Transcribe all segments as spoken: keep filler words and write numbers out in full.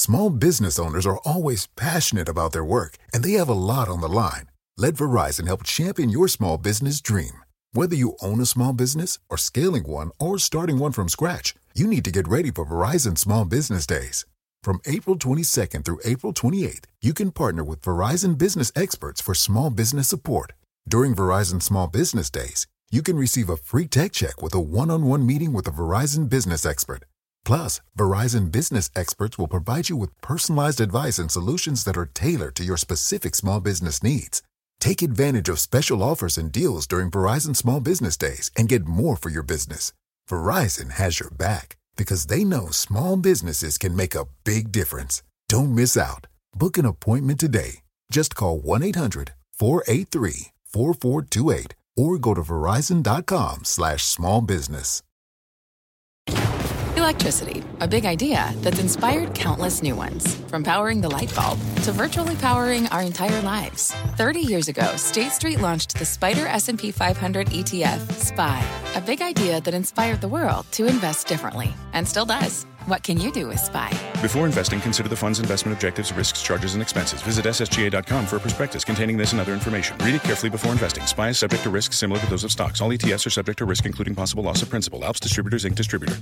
Small business owners are always passionate about their work, and they have a lot on the line. Let Verizon help champion your small business dream. Whether you own a small business or scaling one or starting one from scratch, you need to get ready for Verizon Small Business Days. From April twenty-second through April twenty-eighth, you can partner with Verizon business experts for small business support. During Verizon Small Business Days, you can receive a free tech check with a one-on-one meeting with a Verizon business expert. Plus, Verizon business experts will provide you with personalized advice and solutions that are tailored to your specific small business needs. Take advantage of special offers and deals during Verizon Small Business Days and get more for your business. Verizon has your back because they know small businesses can make a big difference. Don't miss out. Book an appointment today. Just call one eight hundred four eight three four four two eight or go to verizon.com slash small business. Electricity, a big idea that's inspired countless new ones. From powering the light bulb to virtually powering our entire lives. thirty years ago, State Street launched the Spider S and P five hundred E T F, S P Y. A big idea that inspired the world to invest differently. And still does. What can you do with S P Y? Before investing, consider the fund's investment objectives, risks, charges, and expenses. Visit S S G A dot com for a prospectus containing this and other information. Read it carefully before investing. S P Y is subject to risks similar to those of stocks. All E T Fs are subject to risk, including possible loss of principal. Alps Distributors, Incorporated. Distributor.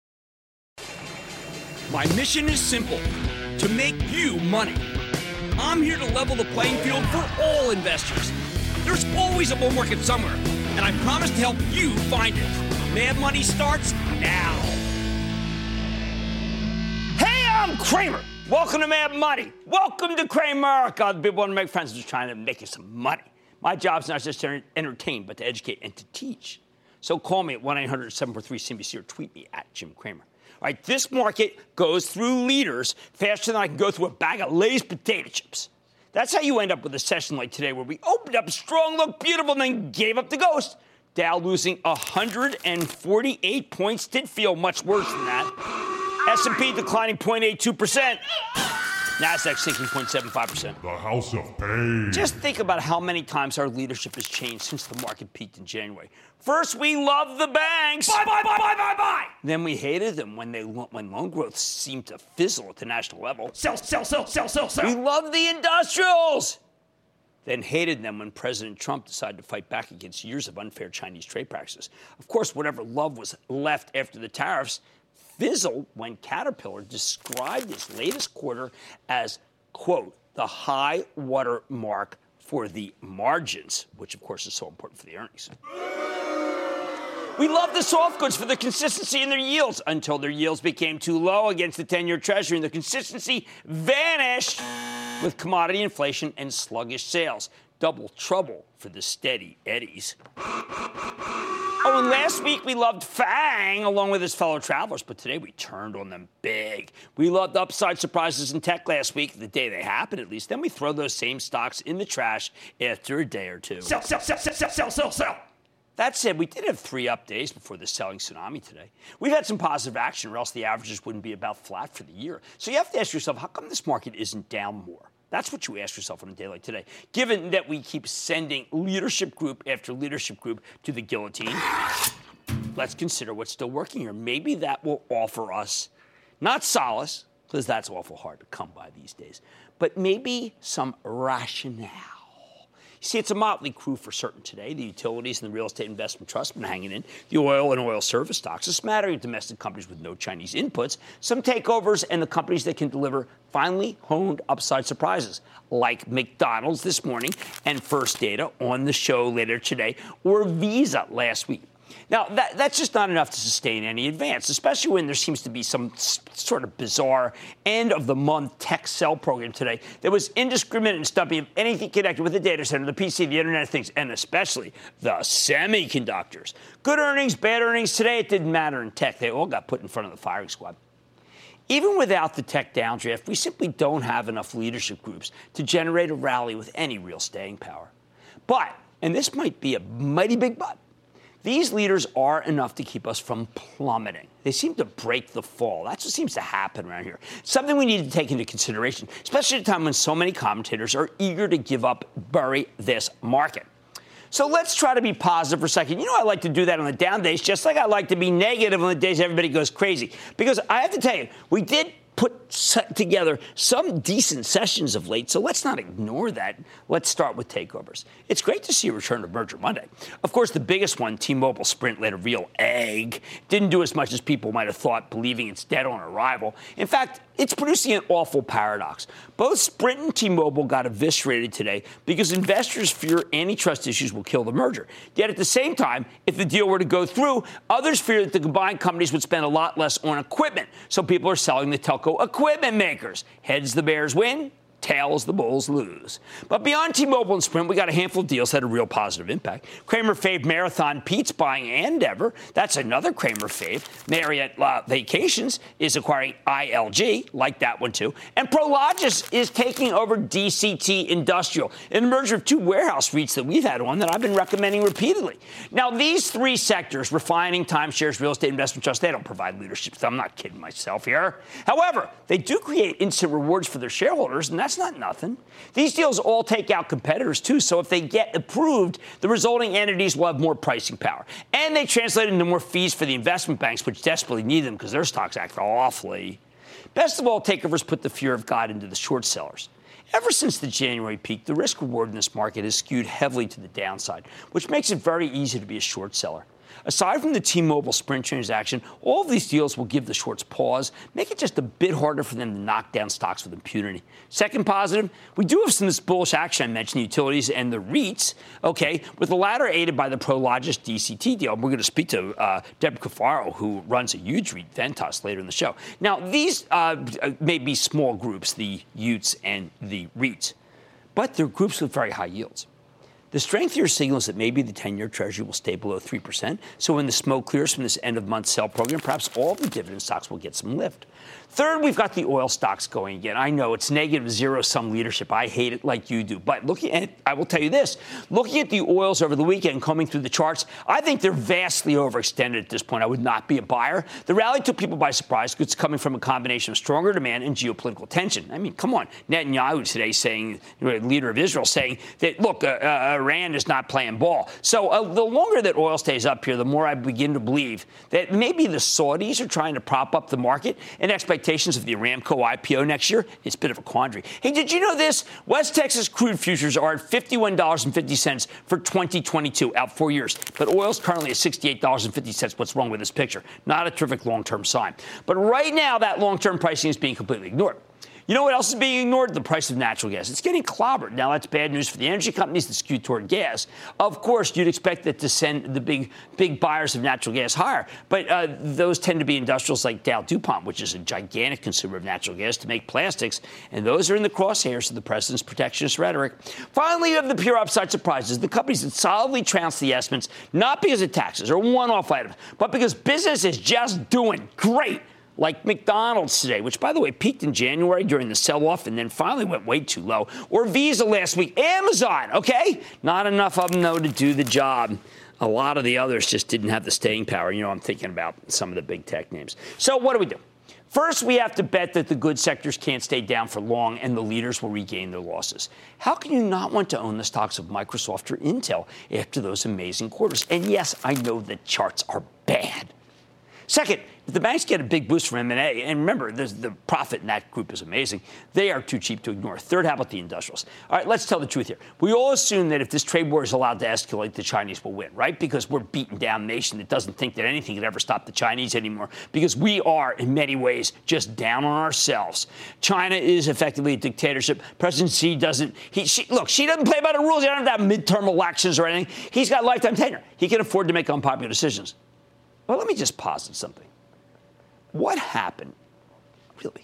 My mission is simple, to make you money. I'm here to level the playing field for all investors. There's always a bull market somewhere, and I promise to help you find it. Mad Money starts now. Hey, I'm Kramer. Welcome to Mad Money. Welcome to Cramerica. The people want to make friends, just trying to make you some money. My job's not just to entertain, but to educate and to teach. So call me at one eight hundred seven four three C B C or tweet me at Jim Cramer. All right, this market goes through leaders faster than I can go through a bag of Lay's potato chips. That's how you end up with a session like today where we opened up strong, looked beautiful, and then gave up the ghost. Dow losing one hundred forty-eight points. Did feel much worse than that. S and P declining zero point eight two percent. NASDAQ sinking zero point seven five percent. The House of Pain. Just think about how many times our leadership has changed since the market peaked in January. First, we loved the banks. Buy, buy, buy, buy, buy, buy. Then we hated them when they when loan growth seemed to fizzle at the national level. Sell, sell, sell, sell, sell, sell. We loved the industrials. Then hated them when President Trump decided to fight back against years of unfair Chinese trade practices. Of course, whatever love was left after the tariffs fizzled when Caterpillar described its latest quarter as, quote, the high water mark for the margins, which, of course, is so important for the earnings. We love the soft goods for the consistency in their yields until their yields became too low against the ten-year Treasury, and the consistency vanished with commodity inflation and sluggish sales. Double trouble for the steady eddies. Oh, and last week we loved FANG along with his fellow travelers, but today we turned on them big. We loved upside surprises in tech last week, the day they happened at least. Then we throw those same stocks in the trash after a day or two. Sell, sell, sell, sell, sell, sell, sell, sell. That said, we did have three up days before the selling tsunami today. We've had some positive action, or else the averages wouldn't be about flat for the year. So you have to ask yourself, how come this market isn't down more? That's what you ask yourself on a day like today. Given that we keep sending leadership group after leadership group to the guillotine, let's consider what's still working here. Maybe that will offer us not solace, because that's awful hard to come by these days, but maybe some rationale. You see, it's a motley crew for certain today. The utilities and the real estate investment trust have been hanging in. The oil and oil service stocks, a smattering of domestic companies with no Chinese inputs, some takeovers, and the companies that can deliver finely honed upside surprises, like McDonald's this morning and First Data on the show later today, or Visa last week. Now, that, that's just not enough to sustain any advance, especially when there seems to be some s- sort of bizarre end-of-the-month tech sell program today that was indiscriminate and stumpy of anything connected with the data center, the P C, the Internet of Things, and especially the semiconductors. Good earnings, bad earnings. Today, it didn't matter in tech. They all got put in front of the firing squad. Even without the tech downdraft, we simply don't have enough leadership groups to generate a rally with any real staying power. But, and this might be a mighty big but, these leaders are enough to keep us from plummeting. They seem to break the fall. That's what seems to happen around here. Something we need to take into consideration, especially at a time when so many commentators are eager to give up, bury this market. So let's try to be positive for a second. You know, I like to do that on the down days, just like I like to be negative on the days everybody goes crazy. Because I have to tell you, we did put together some decent sessions of late, so let's not ignore that. Let's start with takeovers. It's great to see a return of Merger Monday. Of course, the biggest one, T-Mobile Sprint, laid a real egg. Didn't do as much as people might have thought, believing it's dead on arrival. In fact, it's producing an awful paradox. Both Sprint and T-Mobile got eviscerated today because investors fear antitrust issues will kill the merger. Yet at the same time, if the deal were to go through, others fear that the combined companies would spend a lot less on equipment. So people are selling the telco equipment makers. Heads the Bears win, tails the Bulls lose. But beyond T-Mobile and Sprint, we got a handful of deals that had a real positive impact. Kramer fave Marathon Pete's buying Endeavor. That's another Kramer fave. Marriott uh, Vacations is acquiring I L G, like that one too. And Prologis is taking over D C T Industrial, in a merger of two warehouse REITs that we've had on that I've been recommending repeatedly. Now, these three sectors, refining, timeshares, real estate investment trusts, they don't provide leadership. I'm not kidding myself here. However, they do create instant rewards for their shareholders, and that's That's not nothing. These deals all take out competitors, too, so if they get approved, the resulting entities will have more pricing power. And they translate into more fees for the investment banks, which desperately need them because their stocks act awfully. Best of all, takeovers put the fear of God into the short sellers. Ever since the January peak, the risk-reward in this market has skewed heavily to the downside, which makes it very easy to be a short seller. Aside from the T-Mobile Sprint transaction, all of these deals will give the shorts pause, make it just a bit harder for them to knock down stocks with impunity. Second positive, we do have some of this bullish action I mentioned, the utilities and the REITs, okay, with the latter aided by the Prologis D C T deal. We're going to speak to uh, Deb Cafaro, who runs a huge REIT, Ventas, later in the show. Now, these uh, may be small groups, the Utes and the REITs, but they're groups with very high yields. The strength here signals that maybe the ten-year Treasury will stay below three percent. So when the smoke clears from this end-of-month sell program, perhaps all the dividend stocks will get some lift. Third, we've got the oil stocks going again. I know it's negative zero-sum leadership. I hate it like you do. But looking at, I will tell you this, looking at the oils over the weekend, combing through the charts, I think they're vastly overextended at this point. I would not be a buyer. The rally took people by surprise because it's coming from a combination of stronger demand and geopolitical tension. I mean, come on. Netanyahu today saying, you know, leader of Israel, saying that, look, uh, uh, Iran is not playing ball. So uh, the longer that oil stays up here, the more I begin to believe that maybe the Saudis are trying to prop up the market in expectations of the Aramco I P O next year. It's a bit of a quandary. Hey, did you know this? West Texas crude futures are at fifty-one dollars and fifty cents for twenty twenty-two, out four years. But oil's currently at sixty-eight dollars and fifty cents. What's wrong with this picture? Not a terrific long-term sign. But right now, that long-term pricing is being completely ignored. You know what else is being ignored? The price of natural gas. It's getting clobbered. Now, that's bad news for the energy companies that skew toward gas. Of course, you'd expect that to send the big big buyers of natural gas higher. But uh, those tend to be industrials like Dow DuPont, which is a gigantic consumer of natural gas to make plastics. And those are in the crosshairs of the president's protectionist rhetoric. Finally, you have the pure upside surprises. The companies that solidly trounce the estimates, not because of taxes or one-off items, but because business is just doing great. Like McDonald's today, which, by the way, peaked in January during the sell-off and then finally went way too low. Or Visa last week. Amazon, okay? Not enough of them, though, to do the job. A lot of the others just didn't have the staying power. You know, I'm thinking about some of the big tech names. So what do we do? First, we have to bet that the good sectors can't stay down for long and the leaders will regain their losses. How can you not want to own the stocks of Microsoft or Intel after those amazing quarters? And yes, I know the charts are bad. Second, if the banks get a big boost from M and A, and remember, the profit in that group is amazing, they are too cheap to ignore. Third, how about the industrials? All right, let's tell the truth here. We all assume that if this trade war is allowed to escalate, the Chinese will win, right? Because we're a beaten down nation that doesn't think that anything could ever stop the Chinese anymore, because we are, in many ways, just down on ourselves. China is effectively a dictatorship. President Xi doesn't, he, she, look, Xi doesn't play by the rules. He doesn't have midterm elections or anything. He's got lifetime tenure. He can afford to make unpopular decisions. Well, let me just posit something. What happened, really?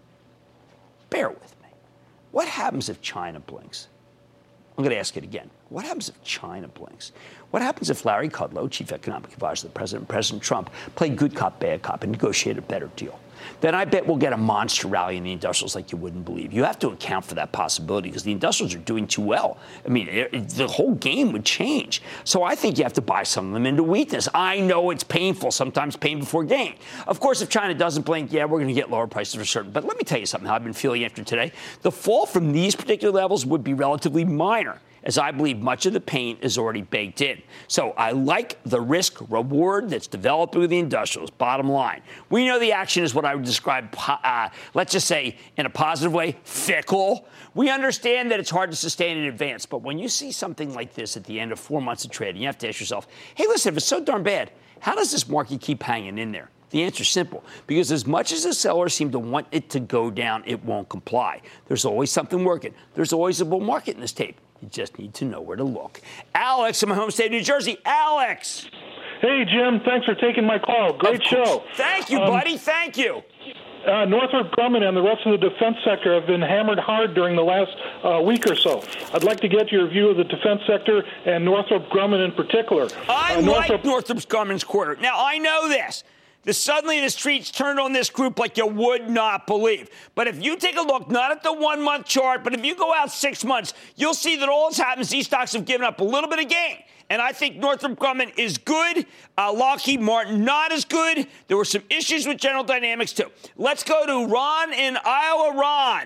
Bear with me. What happens if China blinks? I'm going to ask it again. What happens if China blinks? What happens if Larry Kudlow, chief economic advisor to the president, President Trump, played good cop, bad cop, and negotiated a better deal? Then I bet we'll get a monster rally in the industrials like you wouldn't believe. You have to account for that possibility because the industrials are doing too well. I mean, it, it, the whole game would change. So I think you have to buy some of them into weakness. I know it's painful, sometimes pain before gain. Of course, if China doesn't blink, yeah, we're going to get lower prices for certain. But let me tell you something, how I've been feeling after today. The fall from these particular levels would be relatively minor. as I believe much of the pain is already baked in. So I like the risk reward that's developed with the industrials. Bottom line, we know the action is what I would describe, uh, let's just say in a positive way, fickle. We understand that it's hard to sustain in advance, but when you see something like this at the end of four months of trading, you have to ask yourself, hey, listen, if it's so darn bad, how does this market keep hanging in there? The answer is simple, because as much as the sellers seem to want it to go down, it won't comply. There's always something working. There's always a bull market in this tape. You just need to know where to look. Alex in my home state of New Jersey. Alex. Hey, Jim. Thanks for taking my call. Great show. Thank you, um, buddy. Thank you. Uh, Northrop Grumman and the rest of the defense sector have been hammered hard during the last uh, week or so. I'd like to get your view of the defense sector and Northrop Grumman in particular. I uh, like Northrop- Northrop Grumman's quarter. Now, I know this. The suddenly the streets turned on this group like you would not believe. But if you take a look, not at the one-month chart, but if you go out six months, you'll see that all that's happened is these stocks have given up a little bit of gain. And I think Northrop Grumman is good. Uh, Lockheed Martin not as good. There were some issues with General Dynamics, too. Let's go to Ron in Iowa. Ron.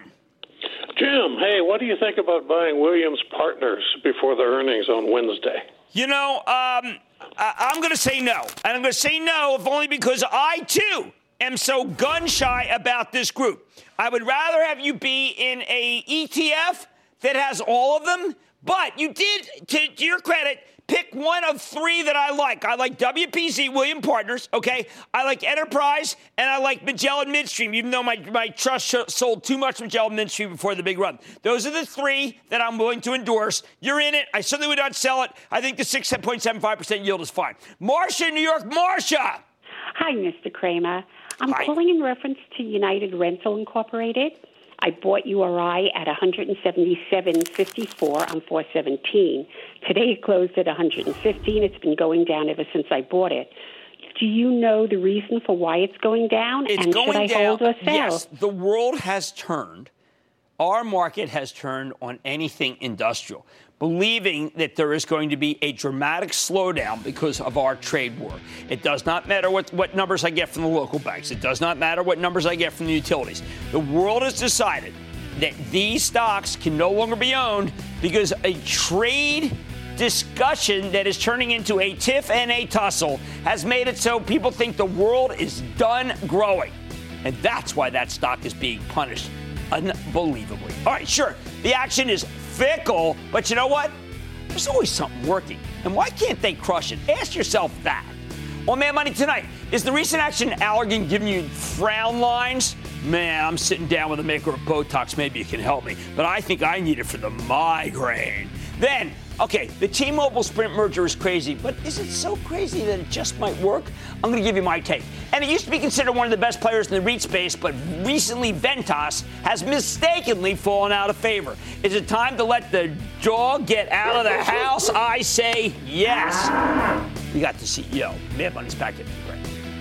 Jim, hey, what do you think about buying Williams Partners before the earnings on Wednesday? You know, um, I- I'm going to say no. And I'm going to say no, if only because I, too, am so gun-shy about this group. I would rather have you be in a E T F that has all of them. But you did, to, to your credit, pick one of three that I like. I like W P Z, William Partners, okay? I like Enterprise, and I like Magellan Midstream, even though my, my trust sold too much Magellan Midstream before the big run. Those are the three that I'm willing to endorse. You're in it. I certainly would not sell it. I think the six point seven five percent yield is fine. Marcia in New York. Marcia! Hi, Mister Kramer. I'm Hi. calling in reference to United Rental Incorporated. I bought U R I at one seventy-seven fifty-four on four seventeen. Today it closed at one fifteen. It's been going down ever since I bought it. Do you know the reason for why it's going down? It's and going should I down. hold or sell? Yes, the world has turned. Our market has turned on anything industrial, believing that there is going to be a dramatic slowdown because of our trade war. It does not matter what, what numbers I get from the local banks. It does not matter what numbers I get from the utilities. The world has decided that these stocks can no longer be owned because a trade discussion that is turning into a tiff and a tussle has made it so people think the world is done growing. And that's why that stock is being punished unbelievably. All right, sure, the action is fickle, but you know what? There's always something working. And why can't they crush it? Ask yourself that. On Mad Money tonight, is the recent action Allergan giving you frown lines? Man, I'm sitting down with a maker of Botox. Maybe you can help me. But I think I need it for the migraine. Then, okay, the T-Mobile Sprint merger is crazy, but is it so crazy that it just might work? I'm going to give you my take. And it used to be considered one of the best players in the REIT space, but recently Ventas has mistakenly fallen out of favor. Is it time to let the dog get out of the house? I say yes. We got the C E O. Mad Money's back in. Great.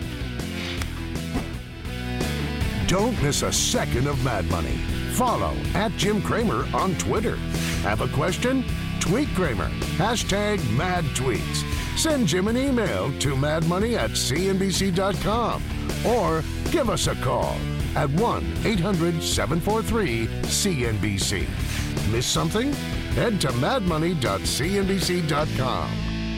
Don't miss a second of Mad Money. Follow at Jim Cramer on Twitter. Have a question? Tweet Cramer. Hashtag Mad Tweets. Send Jim an email to madmoney at c n b c dot com or give us a call at one eight hundred seven four three C N B C. Miss something? Head to mad money dot c n b c dot com.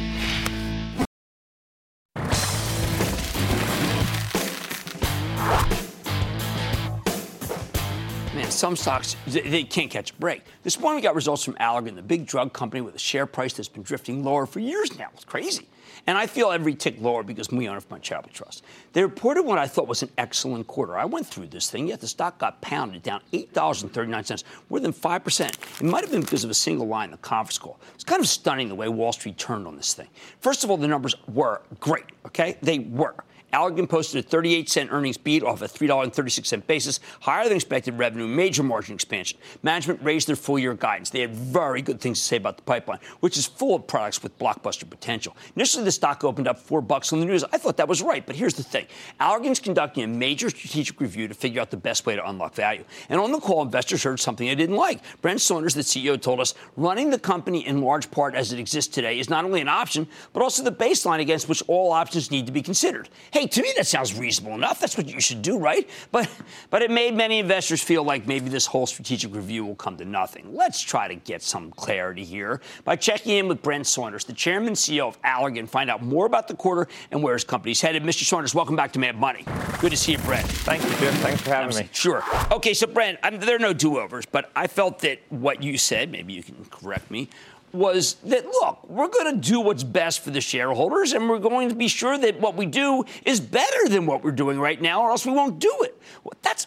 Some stocks, they can't catch a break. This morning we got results from Allergan, the big drug company with a share price that's been drifting lower for years now. It's crazy. And I feel every tick lower because we own it for my Charitable Trust. They reported what I thought was an excellent quarter. I went through this thing, yet the stock got pounded down eight dollars and thirty-nine cents, more than five percent. It might have been because of a single line in the conference call. It's kind of stunning the way Wall Street turned on this thing. First of all, the numbers were great, okay? They were. Allergan posted a thirty-eight cent earnings beat off a three dollars and thirty-six cents basis, higher than expected revenue, major margin expansion. Management raised their full-year guidance. They had very good things to say about the pipeline, which is full of products with blockbuster potential. Initially, the stock opened up four bucks on the news. I thought that was right, but here's the thing. Allergan's conducting a major strategic review to figure out the best way to unlock value. And on the call, investors heard something they didn't like. Brent Saunders, the C E O, told us running the company in large part as it exists today is not only an option, but also the baseline against which all options need to be considered. Hey, to me, that sounds reasonable enough. That's what you should do, right? But but it made many investors feel like maybe this whole strategic review will come to nothing. Let's try to get some clarity here by checking in with Brent Saunders, the chairman and C E O of Allergan, find out more about the quarter and where his company's headed. Mister Saunders, welcome back to Mad Money. Good to see you, Brent. Thank you, Jim. Thanks for having me. Sure. Okay, so Brent, I'm, there are no do-overs, but I felt that what you said, maybe you can correct me, was that, look, we're going to do what's best for the shareholders, and we're going to be sure that what we do is better than what we're doing right now, or else we won't do it. Well, that's,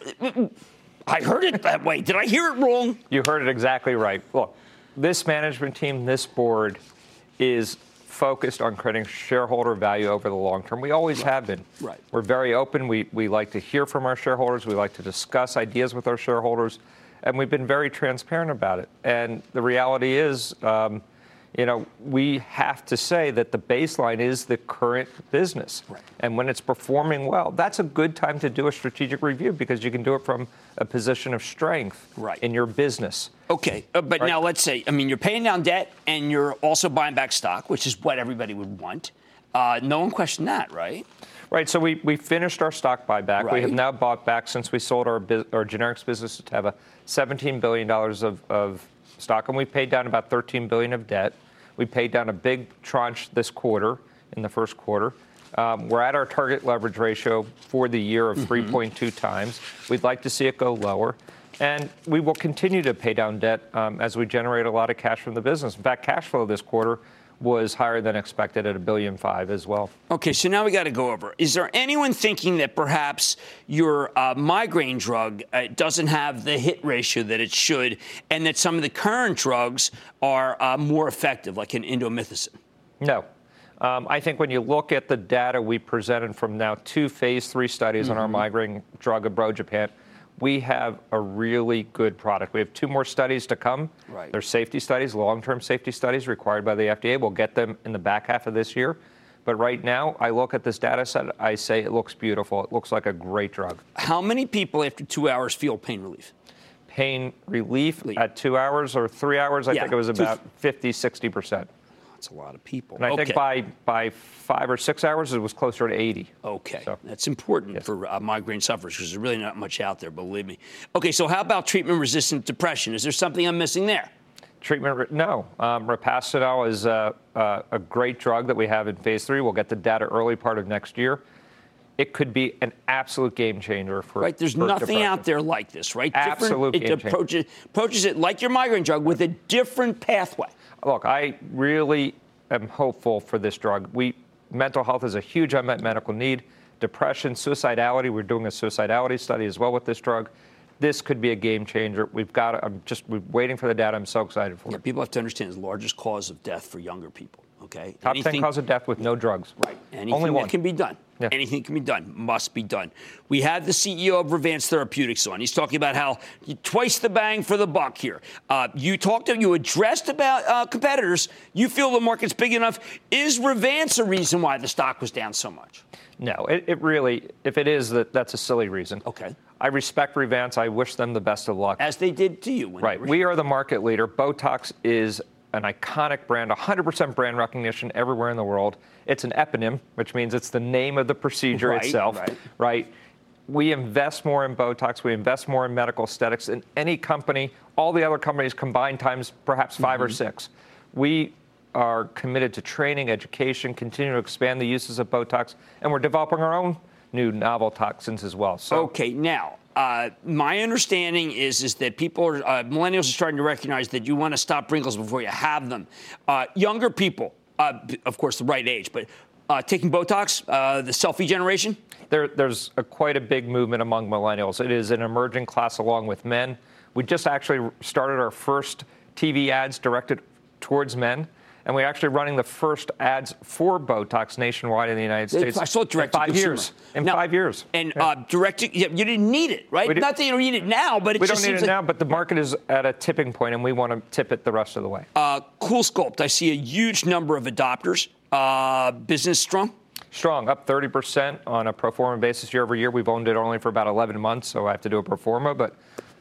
I heard it that way. Did I hear it wrong? You heard it exactly right. Look, this management team, this board is focused on creating shareholder value over the long term. We always right. have been. Right. We're very open. We, we like to hear from our shareholders. We like to discuss ideas with our shareholders. And we've been very transparent about it. And the reality is, um, you know, we have to say that the baseline is the current business. Right. And when it's performing well, that's a good time to do a strategic review because you can do it from a position of strength right. in your business. Okay, uh, but right. now let's say, I mean, you're paying down debt and you're also buying back stock, which is what everybody would want. Uh, no one questioned that, right? Right, so we, we finished our stock buyback. Right. We have now bought back, since we sold our our generics business to Teva, seventeen billion dollars of, of stock, and we paid down about thirteen billion dollars of debt. We paid down a big tranche this quarter, in the first quarter. Um, we're at our target leverage ratio for the year of mm-hmm. three point two times. We'd like to see it go lower. And we will continue to pay down debt um, as we generate a lot of cash from the business. In fact, cash flow this quarter was higher than expected at a billion five as well. Okay, so now we got to go over. Is there anyone thinking that perhaps your uh, migraine drug uh, doesn't have the hit ratio that it should, and that some of the current drugs are uh, more effective, like an indomethacin? No. Um, I think when you look at the data we presented from now two phase three studies mm-hmm. on our migraine drug, Abrojapant, we have a really good product. We have two more studies to come. Right. They're safety studies, long-term safety studies required by the F D A. We'll get them in the back half of this year. But right now, I look at this data set, I say it looks beautiful. It looks like a great drug. How many people after two hours feel pain relief? Pain relief Leave. At two hours or three hours, I yeah, think it was about two, fifty, sixty percent. That's a lot of people. And I okay. think by, by five or six hours, it was closer to eighty. Okay. So, that's important yes. for uh, migraine sufferers because there's really not much out there, believe me. Okay, so how about treatment-resistant depression? Is there something I'm missing there? Treatment, no. Um, Rapastinel is a, a, a great drug that we have in phase three. We'll get the data early part of next year. It could be an absolute game changer for right. There's for nothing depression. out there like this, right? Absolute different, game it approaches, approaches it like your migraine drug with a different pathway. Look, I really am hopeful for this drug. We mental health is a huge unmet medical need. Depression, suicidality. We're doing a suicidality study as well with this drug. This could be a game changer. We've got. To, I'm just we're waiting for the data. I'm so excited for yeah, it. People have to understand it's the largest cause of death for younger people. Okay. Top Anything, ten cause of death with no drugs. Right. Anything Only one. that can be done. Yeah. Anything can be done must be done. We had the C E O of Revance Therapeutics on. He's talking about how twice the bang for the buck here. Uh, you talked to, you addressed about uh, competitors. You feel the market's big enough. Is Revance a reason why the stock was down so much? No, it, it really, if it is, that that's a silly reason. Okay. I respect Revance. I wish them the best of luck. As they did to you. When right. Were- we are the market leader. Botox is an iconic brand, one hundred percent brand recognition everywhere in the world. It's an eponym, which means it's the name of the procedure right, itself, right. right? We invest more in Botox. We invest more in medical aesthetics than any company, all the other companies combined times perhaps five mm-hmm. or six. We are committed to training, education, continue to expand the uses of Botox, and we're developing our own new novel toxins as well. So, okay, now, Uh, my understanding is is that people, are, uh, millennials are starting to recognize that you want to stop wrinkles before you have them. Uh, younger people, uh, of course, the right age, but uh, taking Botox, uh, the selfie generation? There, there's a, quite a big movement among millennials. It is an emerging class along with men. We just actually started our first T V ads directed towards men. And we're actually running the first ads for Botox nationwide in the United States. I saw it direct in five to years. In now, five years. And yeah. uh, direct to, yeah, you didn't need it, right? Not that you don't need it now, but it we just don't need seems it like, now. But the market is at a tipping point, and we want to tip it the rest of the way. Uh, CoolSculpt. I see a huge number of adopters. Uh, business strong. Strong, up thirty percent on a pro forma basis year over year. We've owned it only for about eleven months, so I have to do a pro forma, but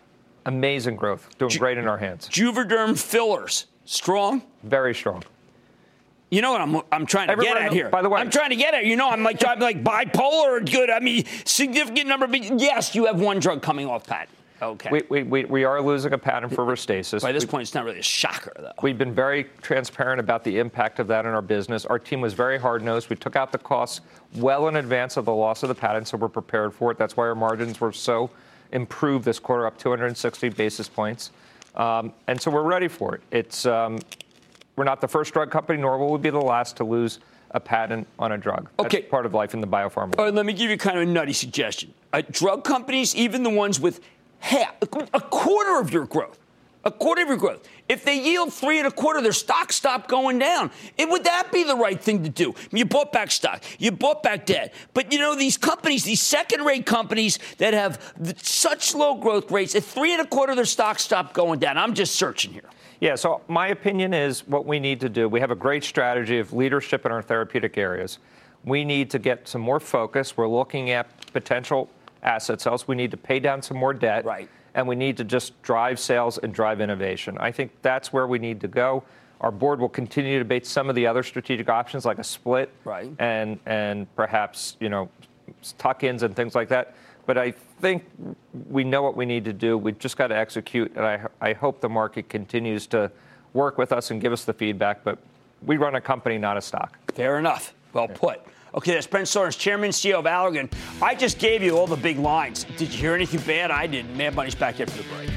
amazing growth. Doing Ju- great in our hands. Juvederm fillers. Strong? Very strong. You know what I'm I'm trying to Everyone, get at here. By the way, I'm trying to get at. You know, I'm like I'm like bipolar or good. I mean, significant number of. Yes, you have one drug coming off patent. Okay. We, we, we, we are losing a patent for Restasis. By this we, point, it's not really a shocker, though. We've been very transparent about the impact of that in our business. Our team was very hard-nosed. We took out the costs well in advance of the loss of the patent, so we're prepared for it. That's why our margins were so improved this quarter, up two hundred sixty basis points. Um, and so we're ready for it. It's um, we're not the first drug company, nor will we be the last to lose a patent on a drug. That's okay. part of life in the biopharma world. All right, let me give you kind of a nutty suggestion. Uh, drug companies, even the ones with half, a quarter of your growth, a quarter of your growth. If they yield three and a quarter, their stock stopped going down. It, would that be the right thing to do? You bought back stock. You bought back debt. But, you know, these companies, these second-rate companies that have such low growth rates, at three and a quarter, their stock stopped going down. I'm just searching here. Yeah, so my opinion is what we need to do. We have a great strategy of leadership in our therapeutic areas. We need to get some more focus. We're looking at potential asset sales. We need to pay down some more debt. Right. And we need to just drive sales and drive innovation. I think that's where we need to go. Our board will continue to debate some of the other strategic options, like a split, right, and and perhaps, you know, tuck-ins and things like that. But I think we know what we need to do. We've just got to execute, and I I hope the market continues to work with us and give us the feedback. But we run a company, not a stock. Fair enough. Well yeah. put. Okay, that's Brent Saunders, Chairman and C E O of Allergan. I just gave you all the big lines. Did you hear anything bad? I didn't. Mad Money's back here for the break.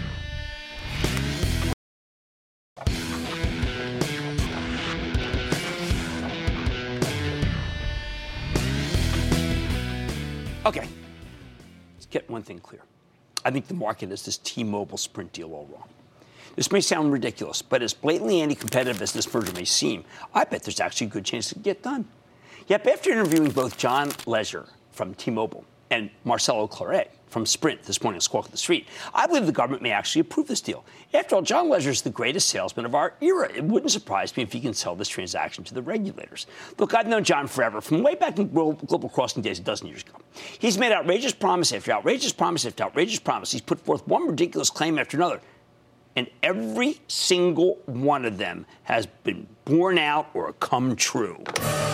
Okay, let's get one thing clear. I think the market has this T-Mobile Sprint deal all wrong. This may sound ridiculous, but as blatantly anti-competitive as this merger may seem, I bet there's actually a good chance it can get done. Yet, after interviewing both John Legere from T-Mobile and Marcelo Claret from Sprint this morning at Squawk on the Street, I believe the government may actually approve this deal. After all, John Legere is the greatest salesman of our era. It wouldn't surprise me if he can sell this transaction to the regulators. Look, I've known John forever, from way back in Global Crossing days a dozen years ago. He's made outrageous promise after outrageous promise after outrageous promise. He's put forth one ridiculous claim after another. And every single one of them has been borne out or come true.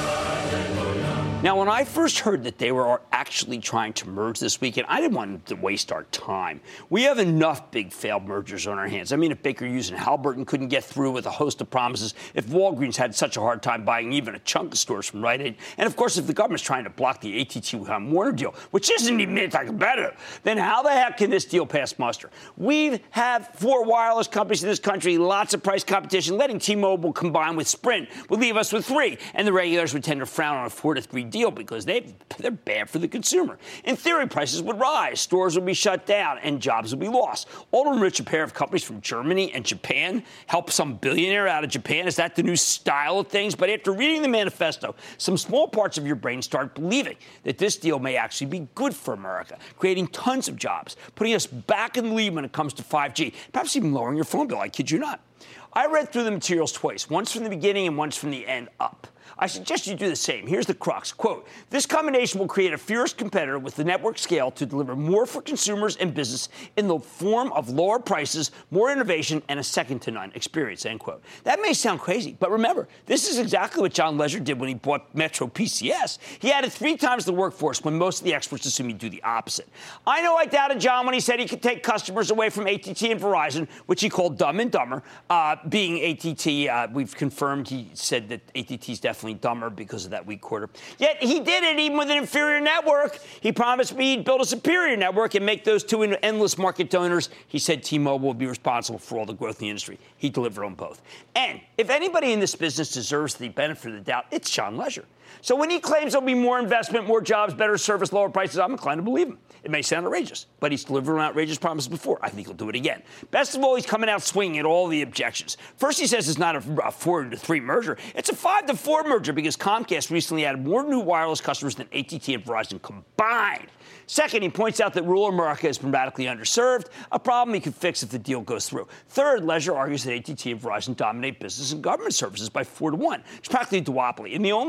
Now, when I first heard that they were actually trying to merge this weekend, I didn't want to waste our time. We have enough big failed mergers on our hands. I mean, if Baker Hughes and Halliburton couldn't get through with a host of promises, if Walgreens had such a hard time buying even a chunk of stores from Rite Aid, and of course, if the government's trying to block the A T T Time Warner deal, which isn't even anti-competitive, then how the heck can this deal pass muster? We have four wireless companies in this country, lots of price competition. Letting T-Mobile combine with Sprint would leave us with three, and the regulators would tend to frown on a four to three deal because they, they're bad for the consumer. In theory, prices would rise, stores would be shut down, and jobs would be lost. All to enrich a pair of companies from Germany and Japan, help some billionaire out of Japan. Is that the new style of things? But after reading the manifesto, some small parts of your brain start believing that this deal may actually be good for America, creating tons of jobs, putting us back in the lead when it comes to five G, perhaps even lowering your phone bill, I kid you not. I read through the materials twice, once from the beginning and once from the end up. I suggest you do the same. Here's the crux. Quote, this combination will create a fierce competitor with the network scale to deliver more for consumers and business in the form of lower prices, more innovation, and a second-to-none experience, end quote. That may sound crazy, but remember, this is exactly what John Legere did when he bought Metro P C S. He added three times the workforce when most of the experts assume he'd do the opposite. I know I doubted John when he said he could take customers away from A T T and Verizon, which he called dumb and dumber. Uh, being A T T, uh, we've confirmed he said that A T T is definitely dumber because of that weak quarter. Yet he did it even with an inferior network. He promised me he'd build a superior network and make those two endless market donors. He said T-Mobile would be responsible for all the growth in the industry. He delivered on both. And if anybody in this business deserves the benefit of the doubt, it's John Legere. So when he claims there'll be more investment, more jobs, better service, lower prices, I'm inclined to believe him. It may sound outrageous, but he's delivered on outrageous promises before. I think he'll do it again. Best of all, he's coming out swinging at all the objections. First, he says it's not a, a four to three merger. It's a five to four merger because Comcast recently added more new wireless customers than A T T and Verizon combined. Second, he points out that rural America is dramatically underserved, a problem he could fix if the deal goes through. Third, Legere argues that A T T and Verizon dominate business and government services by four to one. It's practically a duopoly, and the only way T-Mobile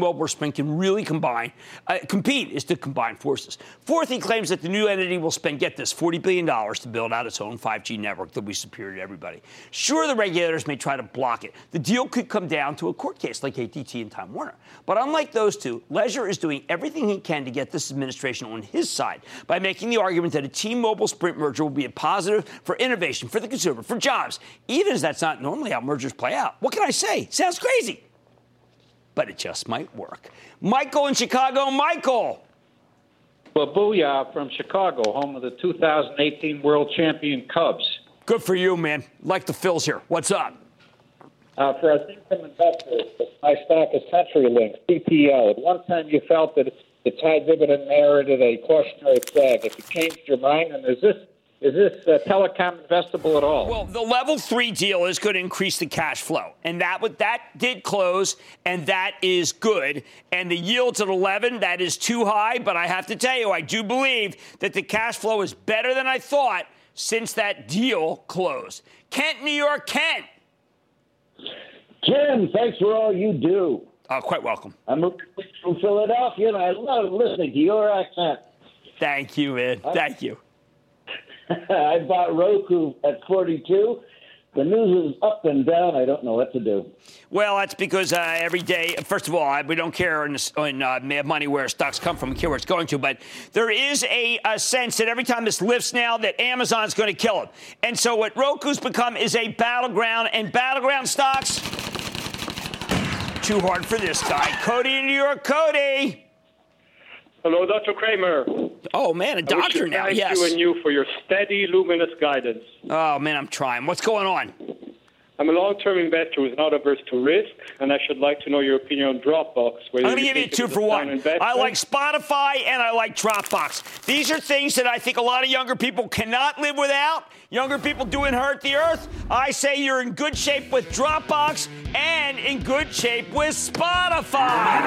T-Mobile or Sprint can really combine, uh, compete is to combine forces. Fourth, he claims that the new entity will spend, get this, forty billion dollars to build out its own five G network that will be superior to everybody. Sure, the regulators may try to block it. The deal could come down to a court case like A T and T and Time Warner. But unlike those two, Leisure is doing everything he can to get this administration on his side by making the argument that a T-Mobile-Sprint merger will be a positive for innovation, for the consumer, for jobs, even as that's not normally how mergers play out. What can I say? Sounds crazy. But it just might work. Michael in Chicago. Michael. Well, booyah from Chicago, home of the two thousand eighteen World Champion Cubs. Good for you, man. Like the Phils here. What's up? Uh, for our income investors, my stock is CenturyLink, C P L. At one time you felt that its high dividend merited a cautionary flag. If you changed your mind, and is this is this uh, telecom investable at all? Well, the level three deal is going to increase the cash flow, and that that did close, and that is good. And the yield's at eleven. That is too high, but I have to tell you, I do believe that the cash flow is better than I thought since that deal closed. Kent, New York, Kent. Jim, thanks for all you do. Oh, quite welcome. I'm from Philadelphia, and I love listening to your accent. Thank you, man. Thank you. I bought Roku at forty-two. The news is up and down. I don't know what to do. Well, that's because uh, every day, first of all, I, we don't care in, in uh, money where stocks come from. We care where it's going to. But there is a, a sense that every time this lifts now, that Amazon's going to kill it. And so what Roku's become is a battleground, and battleground stocks, too hard for this guy. Cody in New York. Cody. Hello, Doctor Kramer. Oh, man, a doctor now, thank yes. you and you for your steady, luminous guidance. Oh, man, I'm trying. What's going on? I'm a long-term investor who's not averse to risk, and I should like to know your opinion on Dropbox. I'm going to give you two for one. I like Spotify and I like Dropbox. These are things that I think a lot of younger people cannot live without. Younger people do inherit the earth. I say you're in good shape with Dropbox and in good shape with Spotify.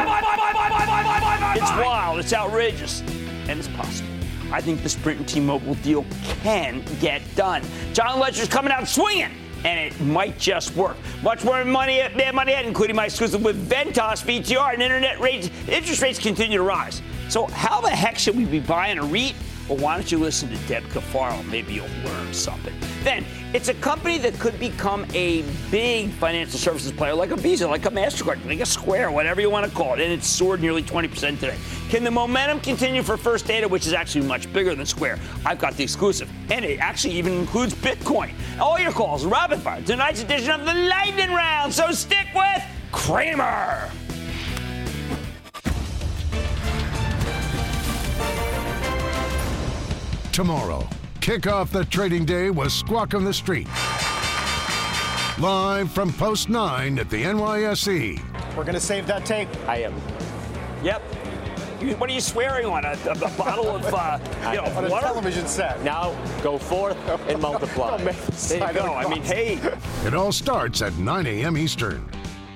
It's wild. It's outrageous. And it's possible. I think the Sprint and T-Mobile deal can get done. John Ledger's coming out swinging. And it might just work. Much more money at Mad Money Head, including my exclusive with Ventas V T R, and internet rates, interest rates continue to rise. So how the heck should we be buying a REIT? Well, why don't you listen to Deb Cafaro? Maybe you'll learn something. Then, it's a company that could become a big financial services player, like a Visa, like a MasterCard, like a Square, whatever you want to call it, and it's soared nearly twenty percent today. Can the momentum continue for First Data, which is actually much bigger than Square? I've got the exclusive, and it actually even includes Bitcoin. All your calls, rapid fire, tonight's edition of the Lightning Round, so stick with Kramer. Tomorrow, kick off the trading day with Squawk on the Street. Live from Post nine at the N Y S E. We're going to save that tape. I am. Yep. What are you swearing on? A, a, a bottle of uh, you know, on a water? television set. Now go forth and multiply. There you go. I mean, hey. It all starts at nine a.m. Eastern.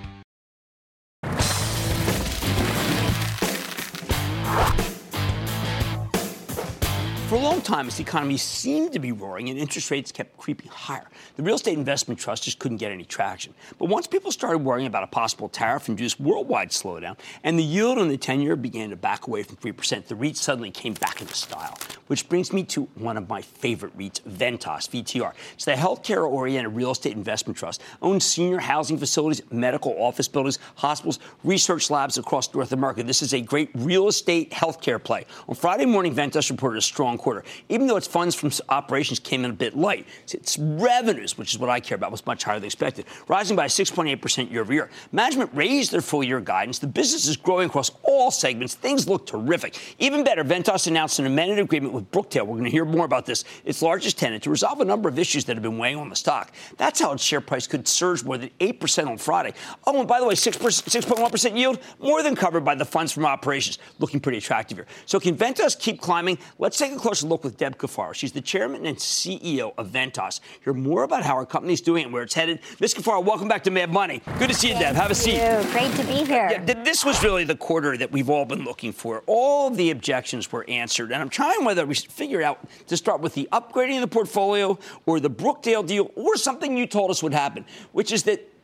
For a long time, as the economy seemed to be roaring and interest rates kept creeping higher, the real estate investment trust just couldn't get any traction. But once people started worrying about a possible tariff-induced worldwide slowdown and the yield on the ten-year began to back away from three percent, the REIT suddenly came back into style. Which brings me to one of my favorite REITs, Ventas, V T R. It's the healthcare-oriented real estate investment trust, owns senior housing facilities, medical office buildings, hospitals, research labs across North America. This is a great real estate healthcare play. On Friday morning, Ventas reported a strong quarter. Even though its funds from operations came in a bit light, its revenues, which is what I care about, was much higher than expected, rising by six point eight percent year over year. Management raised their full-year guidance. The business is growing across all segments. Things look terrific. Even better, Ventas announced an amended agreement with Brookdale. We're going to hear more about this, its largest tenant, to resolve a number of issues that have been weighing on the stock. That's how its share price could surge more than eight percent on Friday. Oh, and by the way, six point one percent yield, more than covered by the funds from operations. Looking pretty attractive here. So can Ventas keep climbing? Let's take a closer look with Deb Cafaro. She's the chairman and C E O of Ventas. Hear more about how our company's doing and where it's headed. Miz Cafaro, welcome back to Mad Money. Good to see you, Thank Deb. Have a seat. You. Great to be here. Yeah, this was really the quarter that we've all been looking for. All of the objections were answered, and I'm trying whether we should figure out to start with the upgrading of the portfolio or the Brookdale deal or something you told us would happen, which is that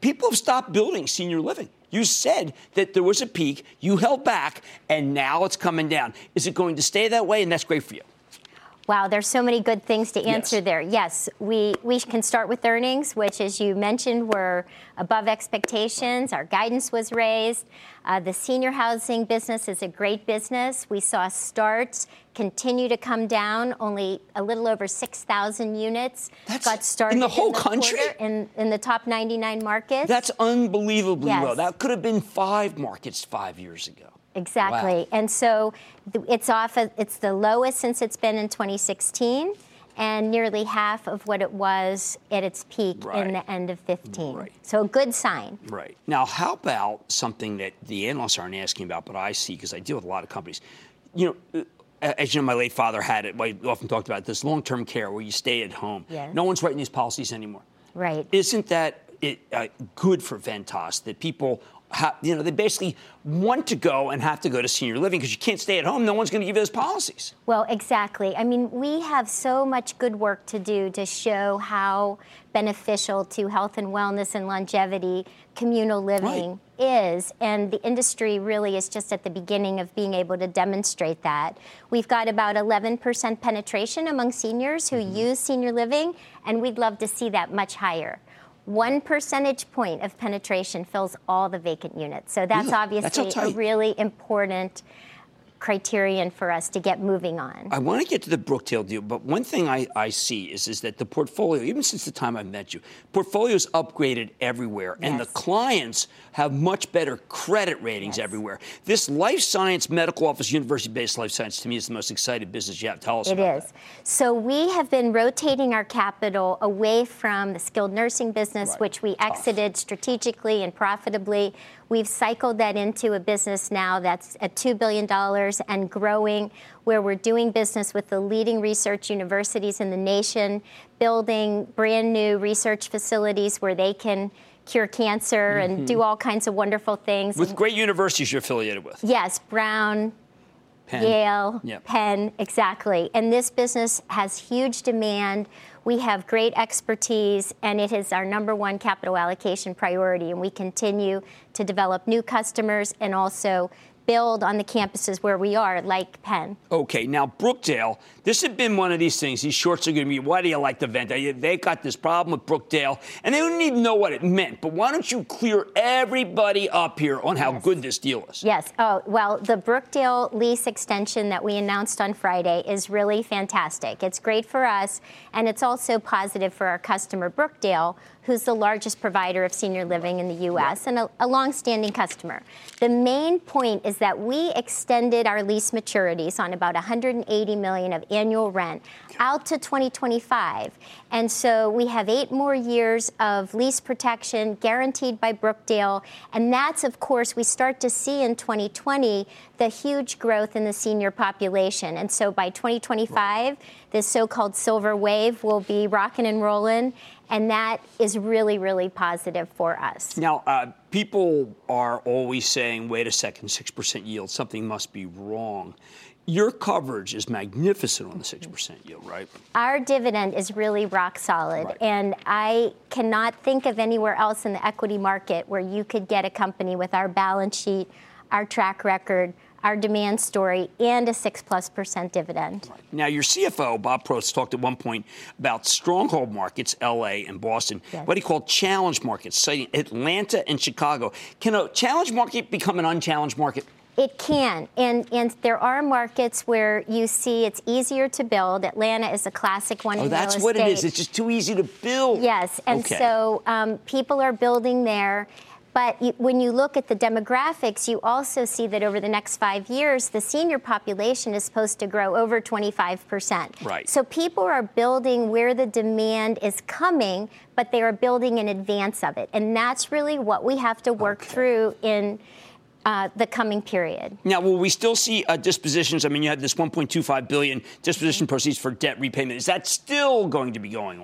people have stopped building senior living. You said that there was a peak, you held back, and now it's coming down. Is it going to stay that way? And that's great for you. Wow, there's so many good things to answer yes. there. Yes, we, we can start with earnings, which, as you mentioned, were above expectations. Our guidance was raised. Uh, the senior housing business is a great business. We saw starts continue to come down. Only a little over six thousand units That's got started in the whole in the country? in, in the top ninety-nine markets. That's unbelievably yes. low. That could have been five markets five years ago. Exactly. Wow. And so it's off. Of, it's the lowest since it's been in twenty sixteen, and nearly half of what it was at its peak right. in the end of fifteen. Right. So a good sign. Right. Now, how about something that the analysts aren't asking about, but I see because I deal with a lot of companies. You know, as you know, my late father had it. We often talked about this long-term care where you stay at home. Yes. No one's writing these policies anymore. Right. Isn't that it, uh, good for Ventas that people Ha, you know, they basically want to go and have to go to senior living because you can't stay at home. No one's going to give you those policies. Well, exactly. I mean, we have so much good work to do to show how beneficial to health and wellness and longevity communal living right. is. And the industry really is just at the beginning of being able to demonstrate that. We've got about eleven percent penetration among seniors who mm-hmm. use senior living, and we'd love to see that much higher. One percentage point of penetration fills all the vacant units. So that's yeah, obviously that's a really important criterion for us to get moving on. I want to get to the Brookdale deal, but one thing I, I see is, is that the portfolio, even since the time I met you, portfolio's upgraded everywhere, yes. and the clients have much better credit ratings yes. everywhere. This life science medical office, university-based life science, to me is the most exciting business you have. Tell us it about is. that. So we have been rotating our capital away from the skilled nursing business, right. which we Tough. exited strategically and profitably. We've cycled that into a business now that's at two billion dollars and growing, where we're doing business with the leading research universities in the nation, building brand new research facilities where they can cure cancer mm-hmm. and do all kinds of wonderful things. With great universities you're affiliated with. Yes, Brown, Penn. Yale, yep. Penn, exactly. And this business has huge demand. We have great expertise, and it is our number one capital allocation priority. And we continue to develop new customers and also build on the campuses where we are, like Penn. Okay, now Brookdale, this had been one of these things. These shorts are going to be, why do you like the vent? They got this problem with Brookdale, and they don't even know what it meant. But why don't you clear everybody up here on how yes. good this deal is? Yes. Oh, well, the Brookdale lease extension that we announced on Friday is really fantastic. It's great for us, and it's also positive for our customer, Brookdale, who's the largest provider of senior living in the U S and a, a longstanding customer. The main point is that we extended our lease maturities on about one hundred eighty million dollars of annual rent out to twenty twenty-five. And so we have eight more years of lease protection guaranteed by Brookdale. And that's, of course, we start to see in twenty twenty the huge growth in the senior population. And so by twenty twenty-five, this so-called silver wave will be rocking and rolling. And that is really, really positive for us. Now, uh, people are always saying, wait a second, six percent yield, something must be wrong. Your coverage is magnificent on the six percent yield, right? Our dividend is really rock solid. Right. And I cannot think of anywhere else in the equity market where you could get a company with our balance sheet, our track record, our demand story, and a six plus percent dividend. Right. Now, your C F O, Bob Probst, talked at one point about stronghold markets, L A and Boston, yes. what he called challenge markets, citing Atlanta and Chicago. Can a challenge market become an unchallenged market? It can, and and there are markets where you see it's easier to build. Atlanta is a classic one. Oh, in that's real what estate. it is. It's just too easy to build. Yes, and okay. so um, people are building there. But you, when you look at the demographics, you also see that over the next five years, the senior population is supposed to grow over twenty-five percent. Right. So people are building where the demand is coming, but they are building in advance of it. And that's really what we have to work okay. through in Uh, the coming period. Now, will we still see uh, dispositions? I mean, you had this one point two five billion dollars disposition proceeds for debt repayment. Is that still going to be going on?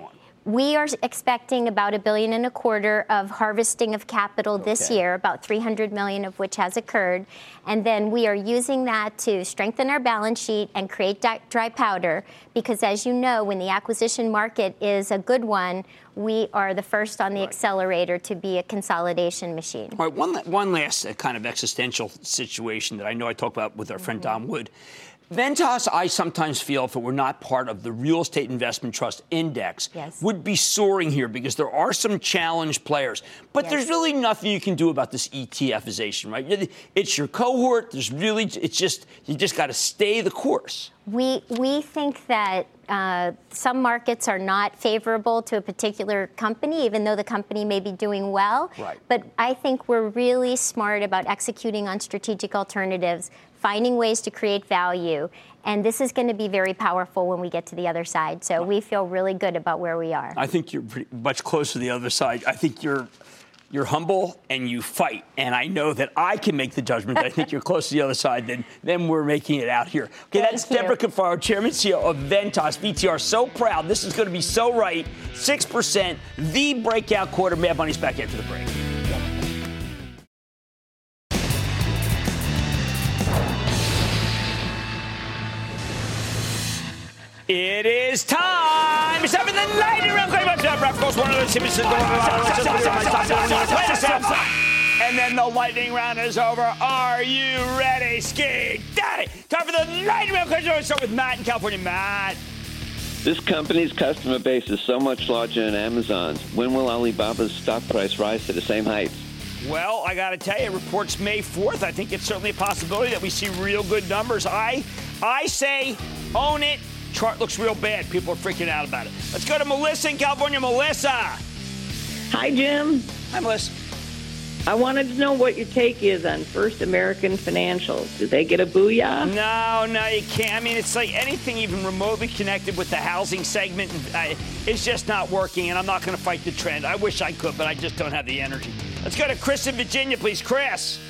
We are expecting about a billion and a quarter of harvesting of capital this Okay. year, about three hundred million of which has occurred. And then we are using that to strengthen our balance sheet and create di- dry powder because, as you know, when the acquisition market is a good one, we are the first on the accelerator to be a consolidation machine. All right, one, la- one last uh, kind of existential situation that I know I talk about with our friend Don Wood. Ventas, I sometimes feel, if it were not part of the Real Estate Investment Trust Index, Yes. would be soaring here because there are some challenged players. But Yes. there's really nothing you can do about this ETFization, right? It's your cohort. There's really, it's just, you just got to stay the course. We we think that uh, some markets are not favorable to a particular company, even though the company may be doing well. Right. But I think we're really smart about executing on strategic alternatives, finding ways to create value, and this is going to be very powerful when we get to the other side. So we feel really good about where we are. I think you're pretty much close to the other side. I think you're you're humble and you fight. And I know that I can make the judgment that I think you're close to the other side. Then, then we're making it out here. Okay, Thank that's you. Deborah Cafaro, Chairman and C E O of Ventas. V T R, so proud. This is going to be so right. six percent, the breakout quarter. Mad Money's back after the break. It is time. It's time for the lightning round. Of course, one of those and then the lightning round is over. Are you ready, Ski Daddy? Time for the lightning round. Let's start with Matt in California. Matt. This company's customer base is so much larger than Amazon's. When will Alibaba's stock price rise to the same heights? Well, I got to tell you, reports May fourth. I think it's certainly a possibility that we see real good numbers. I, I say own it. Chart looks real bad. People are freaking out about it. Let's go to Melissa in California. Melissa. Hi, Jim. Hi, Melissa. I wanted to know what your take is on First American Financials. Do they get a booyah? No, no, you can't. I mean, it's like anything even remotely connected with the housing segment uh, is just not working, and I'm not going to fight the trend. I wish I could, but I just don't have the energy. Let's go to Chris in Virginia, please. Chris.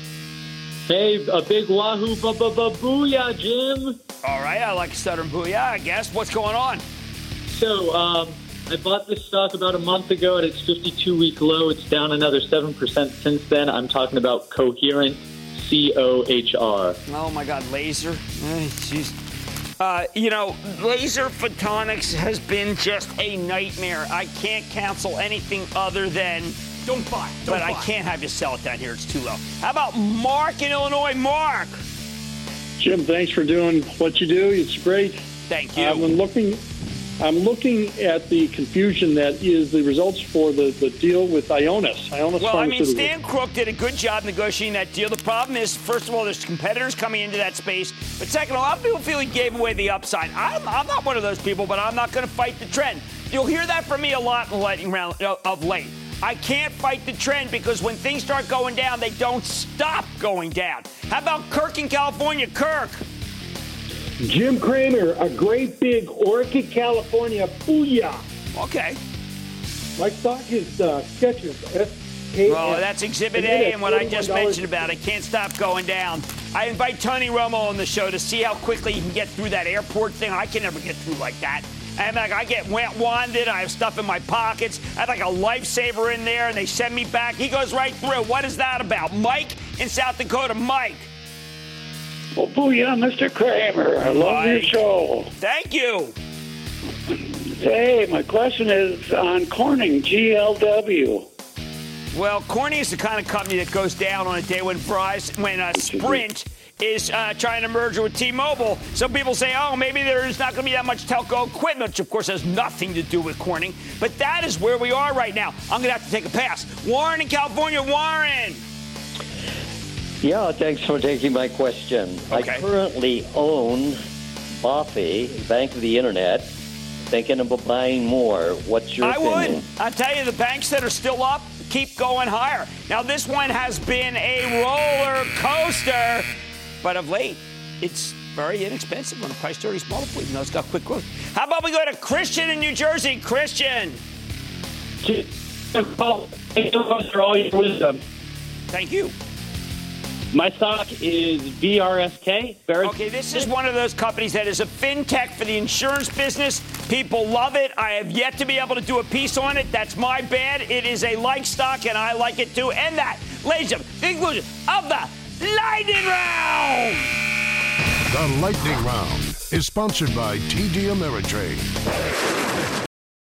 Hey, a big wahoo booyah, Jim. All right, I like stuttering booyah, I guess. What's going on? So, um, I bought this stock about a month ago at its fifty-two week low. It's down another seven percent since then. I'm talking about Coherent, C O H R. Oh, my God, laser. Oh, jeez. Uh, you know, laser photonics has been just a nightmare. I can't cancel anything other than don't buy. Don't but buy. I can't have you sell it down here. It's too low. How about Mark in Illinois? Mark. Jim, thanks for doing what you do. It's great. Thank you. I'm looking, I'm looking at the confusion that is the results for the, the deal with Ionis. Ionis well, I mean, Stan Crook did a good job negotiating that deal. The problem is, first of all, there's competitors coming into that space. But second, a lot of people feel he gave away the upside. I'm, I'm not one of those people, but I'm not going to fight the trend. You'll hear that from me a lot in the lightning round of late. I can't fight the trend because when things start going down, they don't stop going down. How about Kirk in California? Kirk. Jim Cramer, a great big Orchid, California, booyah. Okay. My stock is uh, Skechers. Well, that's Exhibit A and what I just mentioned about it. Can't stop going down. I invite Tony Romo on the show to see how quickly he can get through that airport thing. I can never get through like that. And like I get wanded, I have stuff in my pockets. I have like a lifesaver in there, and they send me back. He goes right through. What is that about? Mike in South Dakota. Mike. Well, booyah, Mister Kramer. I love Mike. your show. Thank you. Hey, my question is on Corning, G L W. Well, Corning is the kind of company that goes down on a day when Verizon, when uh, Sprint is uh, trying to merge with T-Mobile. Some people say, oh, maybe there's not going to be that much telco equipment, which, of course, has nothing to do with Corning. But that is where we are right now. I'm going to have to take a pass. Warren in California. Warren. Yeah, thanks for taking my question. Okay. I currently own B O F I, Bank of the Internet, thinking about buying more. What's your I opinion? would. I tell you, the banks that are still up keep going higher. Now, this one has been a roller coaster. But of late, it's very inexpensive when the price to earnings multiple, even though it's got quick growth. How about we go to Christian in New Jersey? Christian. For all your wisdom. Thank you. My stock is V R S K. Very okay, this is one of those companies that is a fintech for the insurance business. People love it. I have yet to be able to do a piece on it. That's my bad. It is a like stock, and I like it too. And that, ladies and gentlemen, the conclusion of the Lightning Round. The Lightning Round is sponsored by T D Ameritrade.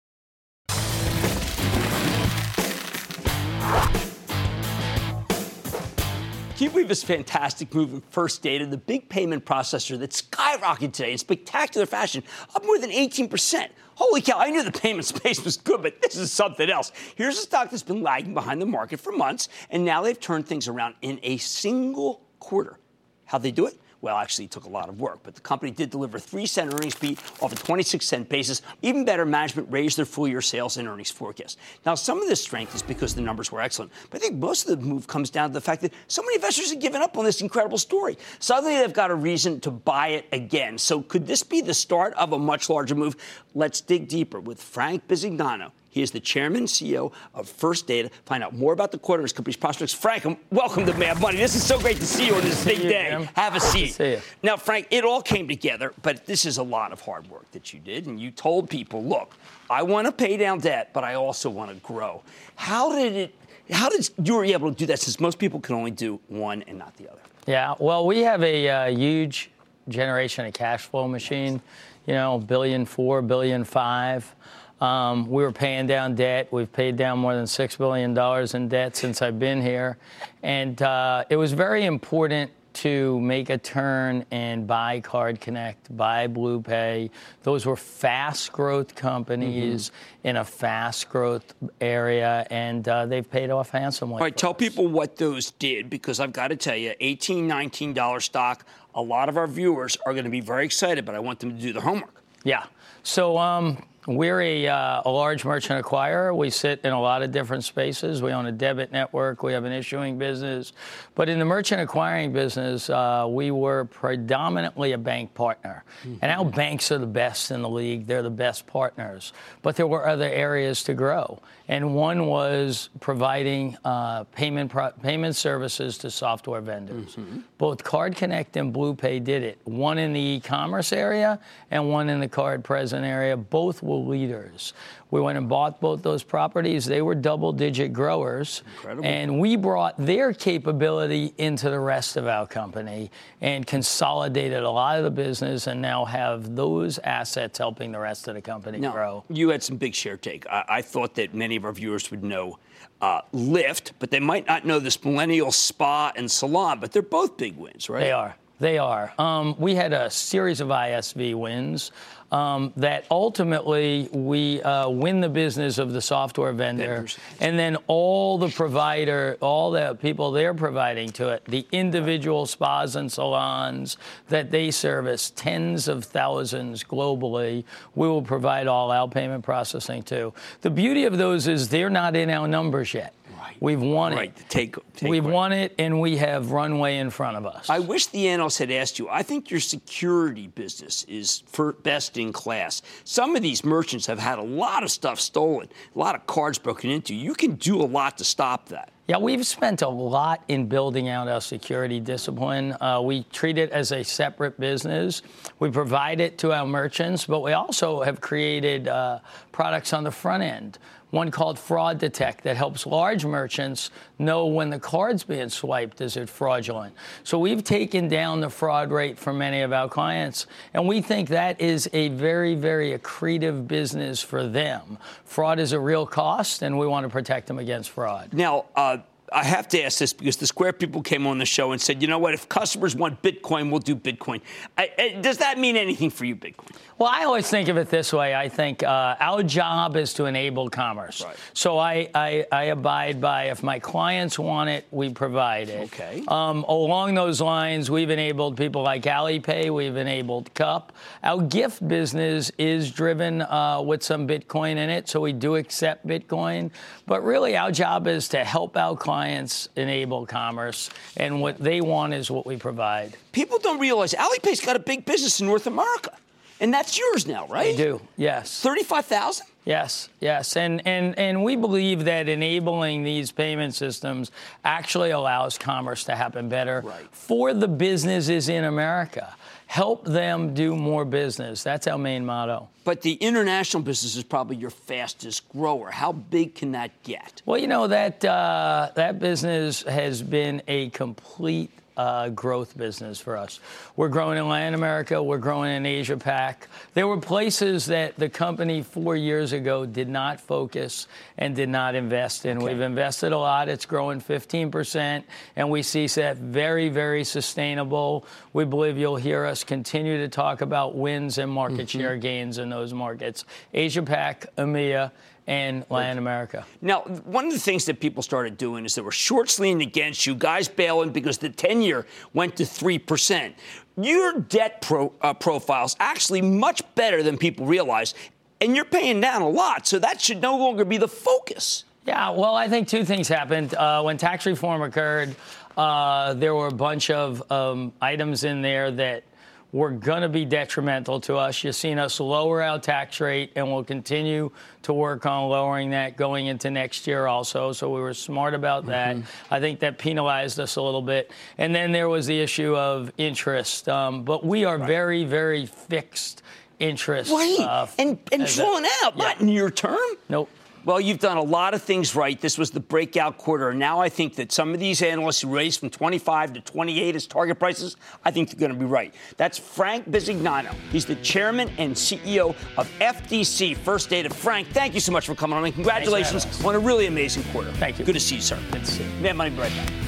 Can you believe this fantastic move in First Data, the big payment processor that skyrocketed today in spectacular fashion, up more than eighteen percent? Holy cow, I knew the payment space was good, but this is something else. Here's a stock that's been lagging behind the market for months, and now they've turned things around in a single quarter. How'd they do it? Well, actually, it took a lot of work, but the company did deliver three cent earnings beat off a twenty-six cent basis. Even better, management raised their full-year sales and earnings forecast. Now, some of this strength is because the numbers were excellent, but I think most of the move comes down to the fact that so many investors have given up on this incredible story. Suddenly, they've got a reason to buy it again. So could this be the start of a much larger move? Let's dig deeper with Frank Bisignano. He is the chairman and C E O of First Data. Find out more about the quarter of his company's prospects. Frank, welcome to Mad Money. This is so great to see you on this big you, day. Jim. Have a seat. See you. Now, Frank, it all came together, but this is a lot of hard work that you did. And you told people, look, I want to pay down debt, but I also want to grow. How did it, how did you were able to do that, since most people can only do one and not the other? Yeah, well, we have a uh, huge generation of cash flow machine, you know, billion four, billion five. Um, we were paying down debt. We've paid down more than six billion dollars in debt since I've been here. And uh, it was very important to make a turn and buy Card Connect, buy BluePay. Those were fast growth companies mm-hmm. in a fast growth area, and uh, they've paid off handsomely. All right, tell us. people what those did, because I've got to tell you, eighteen dollars, nineteen dollars stock, a lot of our viewers are going to be very excited, but I want them to do the homework. Yeah. So, um, We're a, uh, a large merchant acquirer. We sit in a lot of different spaces. We own a debit network. We have an issuing business. But in the merchant acquiring business, uh, we were predominantly a bank partner. Mm-hmm. And our banks are the best in the league. They're the best partners. But there were other areas to grow. And one was providing uh, payment pro- payment services to software vendors. Mm-hmm. Both Card Connect and BluePay did it. One in the e-commerce area and one in the card present area. Both were leaders. We went and bought both those properties. They were double-digit growers. Incredible. And we brought their capability into the rest of our company and consolidated a lot of the business and now have those assets helping the rest of the company now, grow. You had some big share take. I, I thought that many of our viewers would know uh, Lyft, but they might not know this Millennial Spa and Salon, but they're both big wins, right? They are. They are. Um, we had a series of I S V wins. Um, that ultimately we uh, win the business of the software vendor, Vendors. And then all the provider, all the people they're providing to it, the individual spas and salons that they service, tens of thousands globally, we will provide all our payment processing to. The beauty of those is they're not in our numbers yet. We've won right. it. Take, take We've right. won it, and we have runway in front of us. I wish the analyst had asked you. I think your security business is for best in class. Some of these merchants have had a lot of stuff stolen, a lot of cards broken into. You can do a lot to stop that. Yeah, we've spent a lot in building out our security discipline. Uh, we treat it as a separate business. We provide it to our merchants, but we also have created uh, products on the front end. One called Fraud Detect that helps large merchants know when the card's being swiped, is it fraudulent? So we've taken down the fraud rate for many of our clients, and we think that is a very, very accretive business for them. Fraud is a real cost, and we want to protect them against fraud. Now, uh, I have to ask this because the Square people came on the show and said, you know what, if customers want Bitcoin, we'll do Bitcoin. I, I, does that mean anything for you, Bitcoin? Well, I always think of it this way. I think uh, our job is to enable commerce. Right. So I, I, I abide by, if my clients want it, we provide it. Okay. Um, along those lines, we've enabled people like Alipay. We've enabled Cup. Our gift business is driven uh, with some Bitcoin in it, so we do accept Bitcoin. But really, our job is to help our clients enable commerce, and what they want is what we provide. People don't realize Alipay's got a big business in North America. And that's yours now, right? I do, yes. thirty-five thousand? Yes, yes. And, and, and we believe that enabling these payment systems actually allows commerce to happen better right. for the businesses in America. Help them do more business. That's our main motto. But the international business is probably your fastest grower. How big can that get? Well, you know, that uh, that business has been a complete Uh, growth business for us. We're growing in Latin America. We're growing in Asia Pac. There were places that the company four years ago did not focus and did not invest in. Okay. We've invested a lot. It's growing fifteen percent, and we see that very, very sustainable. We believe you'll hear us continue to talk about wins and market mm-hmm. share gains in those markets. Asia Pac, EMEA, and Latin America. Now, one of the things that people started doing is they were shorts leaning against you, guys bailing because the ten-year went to three percent. Your debt pro, uh, profile's actually much better than people realize, and you're paying down a lot, so that should no longer be the focus. Yeah, well, I think two things happened. Uh, when tax reform occurred, uh, there were a bunch of um, items in there that were going to be detrimental to us. You've seen us lower our tax rate, and we'll continue to work on lowering that going into next year also. So we were smart about that. Mm-hmm. I think that penalized us a little bit. And then there was the issue of interest. Um, but we are right. very, very fixed interest. Right. Uh, and and drawn a, out, yeah. not near term. Nope. Well, you've done a lot of things right. This was the breakout quarter. And now I think that some of these analysts who raised from twenty-five to twenty-eight as target prices, I think they're going to be right. That's Frank Bisignano. He's the chairman and C E O of F D C First Data. Frank, thank you so much for coming on, and congratulations on a really amazing quarter. Thank you. Good to see you, sir. Good to see you. Mad Money, be right back.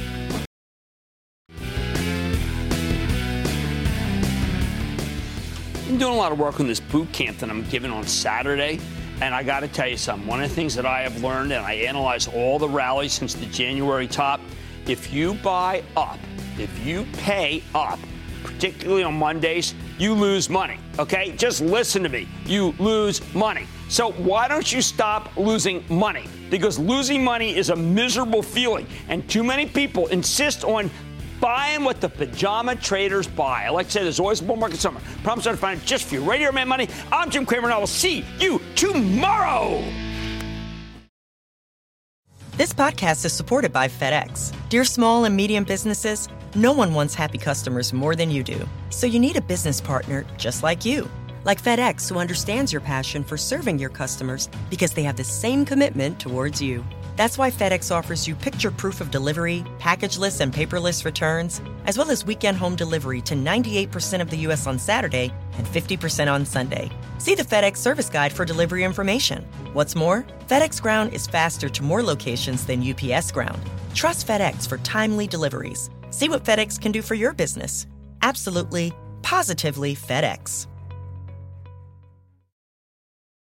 I'm doing a lot of work on this boot camp that I'm giving on Saturday. And I got to tell you something. One of the things that I have learned, and I analyze all the rallies since the January top, if you buy up, if you pay up, particularly on Mondays, you lose money, okay? Just listen to me. You lose money. So why don't you stop losing money? Because losing money is a miserable feeling, and too many people insist on buying what the pajama traders buy. I like to say there's always a bull market somewhere. Promise I'll find it just for you. Right here, Mad Money. I'm Jim Cramer, and I will see you tomorrow. This podcast is supported by FedEx. Dear small and medium businesses, no one wants happy customers more than you do. So you need a business partner just like you. Like FedEx, who understands your passion for serving your customers because they have the same commitment towards you. That's why FedEx offers you picture proof of delivery, packageless and paperless returns, as well as weekend home delivery to ninety-eight percent of the U S on Saturday and fifty percent on Sunday. See the FedEx service guide for delivery information. What's more, FedEx Ground is faster to more locations than U P S Ground. Trust FedEx for timely deliveries. See what FedEx can do for your business. Absolutely, positively FedEx.